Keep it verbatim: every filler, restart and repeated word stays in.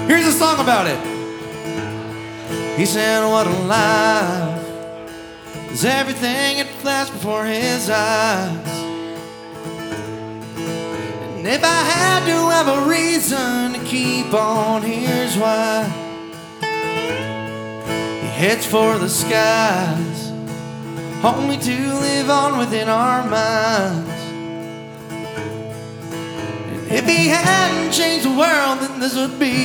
Here's a song about it. He said, what a life is everything that flashed before his eyes. And if I had to have a reason to keep on, here's why. He heads for the skies, only to live on within our minds. And if he hadn't changed the world, then this would be